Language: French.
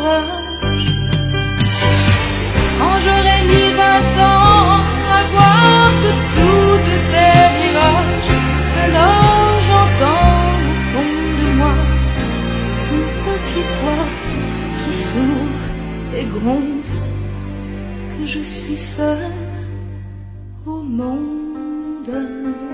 orage. Quand j'aurai mis 20 ans à voir que tout était mirage, alors j'entends au fond de moi une petite voix qui souffre et gronde que je suis seule au monde.